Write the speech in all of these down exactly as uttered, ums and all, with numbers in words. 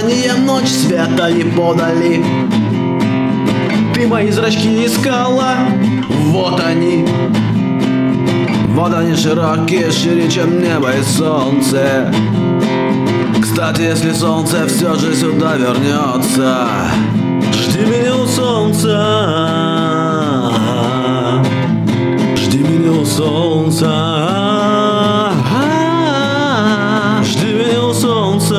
желанием ночь света не подали. Ты мои зрачки искала, вот они. Вот они широкие, шире, чем небо и солнце. Кстати, если солнце все же сюда вернется, жди меня у солнца, жди меня у солнца, жди меня у солнца,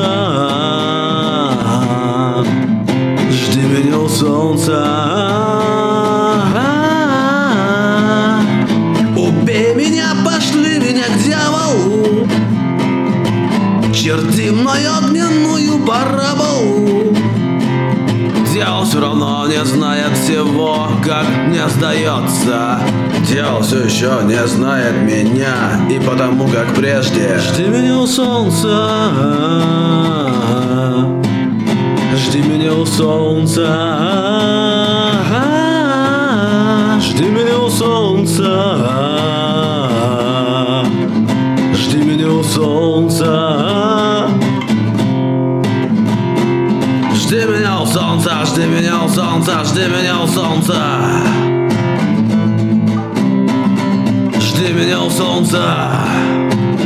жди меня у солнца. Убей меня, пошли меня к дьяволу, черти мою огненную барабу. Дьявол все равно не знает всего, как мне сдается. Дьявол все еще не знает меня, и потому как прежде. Жди меня у солнца, жди меня у солнца, жди меня у солнца, жди меня у солнца. Жди меня у солнца, жди меня у солнца, жди меня у солнца. Жди меня у солнца.